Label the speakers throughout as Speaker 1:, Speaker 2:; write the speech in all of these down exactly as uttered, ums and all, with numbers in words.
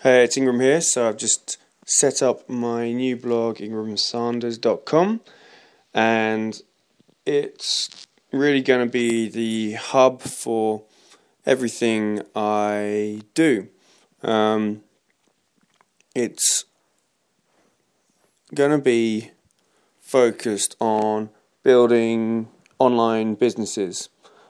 Speaker 1: Hey, it's Ingram here. So I've just set up my new blog, ingram sanders dot com, and it's really going to be the hub for everything I do. Um, it's going to be focused on building online businesses.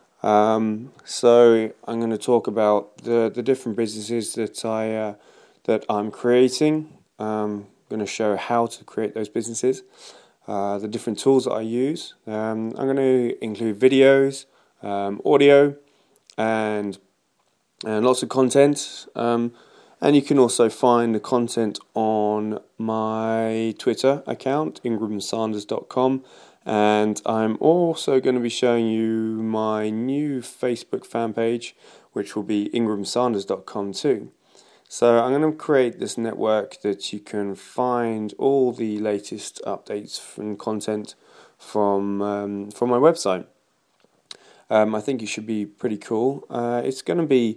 Speaker 1: Um, so I'm going to talk about the, the different businesses that I uh, that I'm creating. Um, I'm going to show how to create those businesses, uh, the different tools that I use. Um, I'm going to include videos, um, audio, and and lots of content. Um, and you can also find the content on my Twitter account, ingram sanders dot com. And I'm also going to be showing you my new Facebook fan page, which will be ingram sanders dot com too. So I'm going to create this network that you can find all the latest updates and content from um, from my website. Um, I think it should be pretty cool. Uh, it's going to be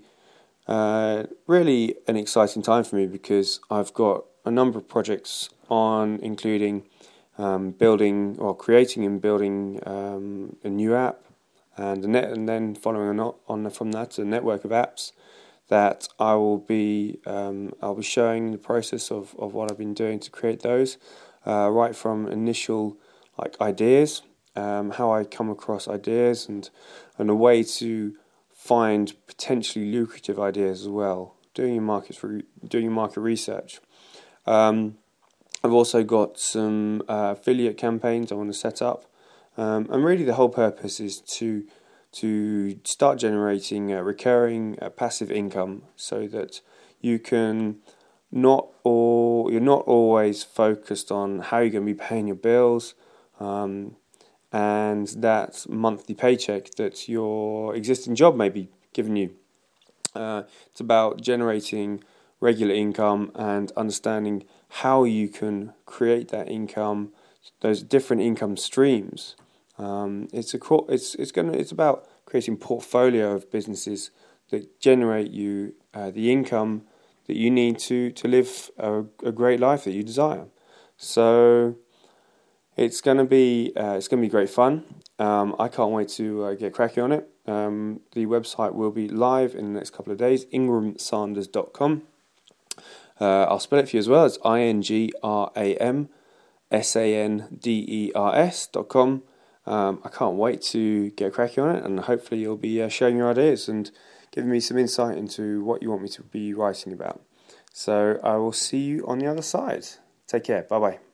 Speaker 1: uh, really an exciting time for me because I've got a number of projects on, including um, building or creating and building um, a new app, and a net, and then following on, on from that a network of apps that I will be um, I'll be showing the process of, of what I've been doing to create those, uh, right from initial like ideas, um, how I come across ideas, and and a way to find potentially lucrative ideas as well. Doing your market re- doing your market research. Um, I've also got some uh, affiliate campaigns I want to set up, um, and really the whole purpose is to to start generating uh, recurring uh, passive income, so that you can not all you're not always focused on how you're going to be paying your bills, um, and that monthly paycheck that your existing job may be giving you. Uh, it's about generating regular income and understanding how you can create that income, those different income streams. Um, it's a it's it's gonna it's about creating portfolio of businesses that generate you uh, the income that you need to to live a, a great life that you desire. So it's gonna be uh, it's gonna be great fun. Um, I can't wait to uh, get cracking on it. Um, the website will be live in the next couple of days. ingram sanders dot com. Uh, I'll spell it for you as well. It's I N G R A M S A N D E R S dot com. Um, I can't wait to get cracking on it, and hopefully you'll be uh, sharing your ideas and giving me some insight into what you want me to be writing about. So I will see you on the other side. Take care. Bye bye.